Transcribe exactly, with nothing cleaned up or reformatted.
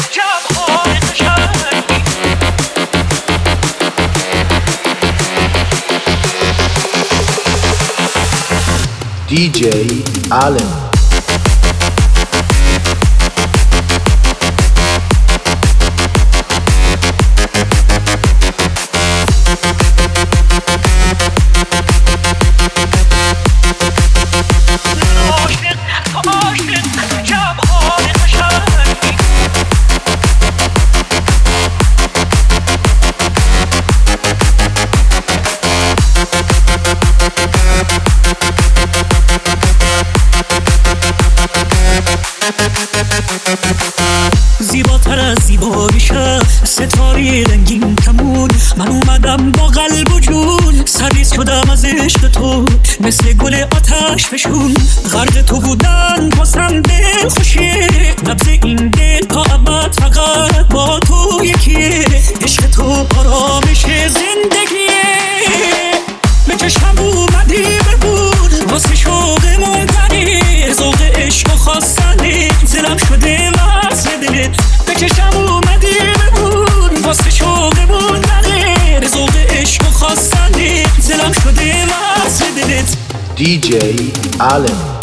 دی جی Allen. زیباتر از زیباییشه ستاره رنگین کمون، من اومدم با قلب و جون، سرریز شدم از عشق تو مثل گل آتش فشون. غرق تو بودن واسم دل خوشیه، نبض این دل تا ابد فقط با تو یکیه. عشق تو آرامش زندگیه، به چشمم اومدی ببود واسه شوق موندنی، ذوق عشق و خواستنی دلم شده واسه دلت. به چشمم اومدی ببود واسه شوق موندنی، ذوق عشق و خواستنی دلم شده واسه دلت. دی جی Allen.